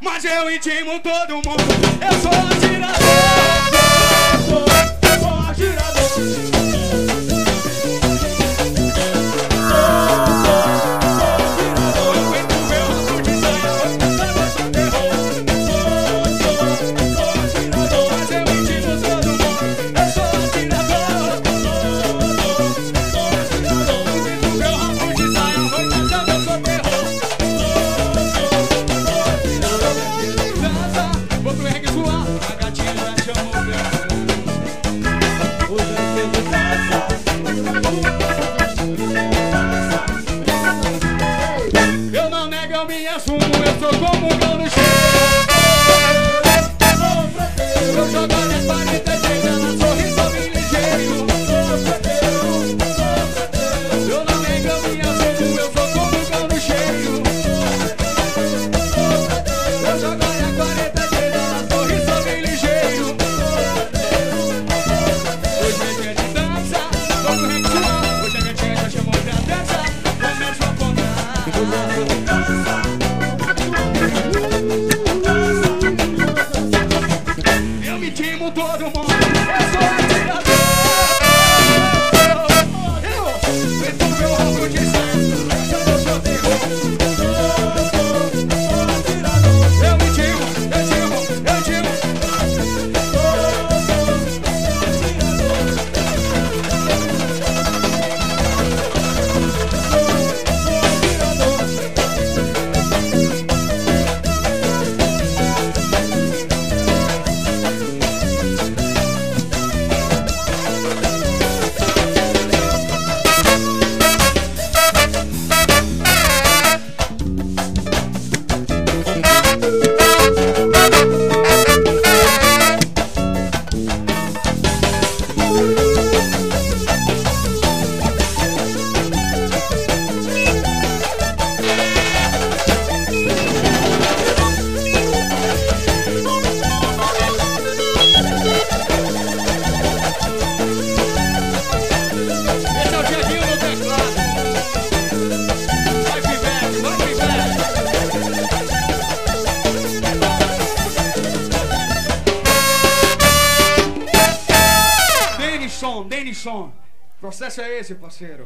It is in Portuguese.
mas eu intimo todo mundo. Eu sou atirador, sou atirador. Eu não nego, eu me assumo, eu sou como um cão no chão. Eu jogo as paredes, ela sorri, sorri ligeiro. Eu não nego, eu me assumo, eu sou como um cão no cheio. Eu jogo as paredes, ela sorri, sorri ligeiro. Hoje é dia de dança, todo ritual. Hoje a gatinha já chamou pra dança, começa a contar. Eu me timo todo mundo, eu sou atirador. Feito meu roubo de sangue, eu sou terror. Eu me timo, eu timo, eu timo. Denison, o processo é esse, parceiro.